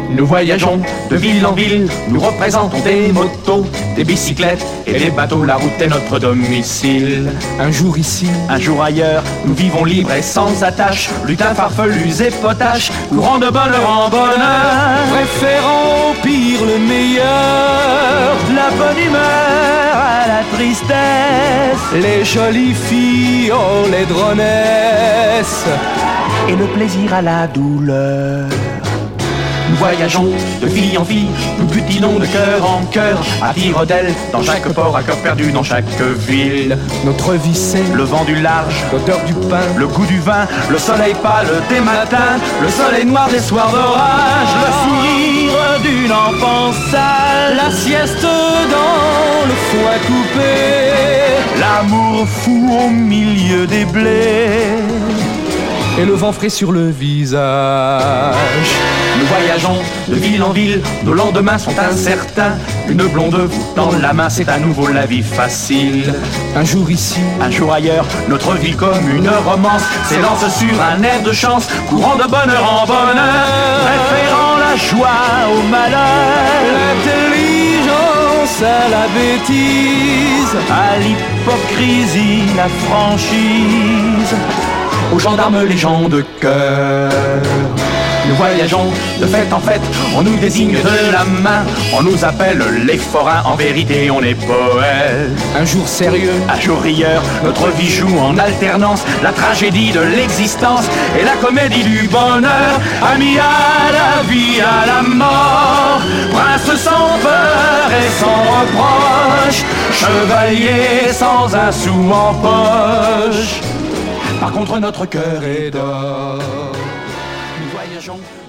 Nous voyageons de ville en ville, nous représentons des motos, des bicyclettes et des bateaux, la route est notre domicile. Un jour ici, un jour ailleurs, nous vivons libres et sans attache, lutins farfelus et potaches, courant de bonheur en bonheur, préférant au pire le meilleur, la bonne humeur à la tristesse, les jolies filles, oh les dronesses, et le plaisir à la douleur. Nous voyageons de fille en fille, nous butinons de cœur en cœur, à tire d'aile dans chaque port, à cœur perdu dans chaque ville. Notre vie c'est le vent du large, l'odeur du pain, le goût du vin, le soleil pâle des matins, le soleil noir des soirs d'orage, le sourire d'une enfance sale, la sieste dans le foin coupé, l'amour fou au milieu des blés, et le vent frais sur le visage. Nous voyageons de ville en ville, nos lendemains sont incertains. Une blonde vous tend la main, c'est à nouveau la vie facile. Un jour ici, un jour ailleurs, notre vie comme une romance s'élance sur un air de chance, courant de bonheur en bonheur, préférant la joie au malheur, l'intelligence à la bêtise, à l'hypocrisie, la franchise, aux gendarmes les gens de cœur. Nous voyageons de fête en fête, on nous désigne de la main, on nous appelle les forains, en vérité on est poètes. Un jour sérieux, un jour rieur, notre vie joue en alternance, la tragédie de l'existence et la comédie du bonheur. Amis à la vie, à la mort, prince sans peur et sans reproche, chevalier sans un sou en poche. Par contre notre cœur est d'or. Nous voyageons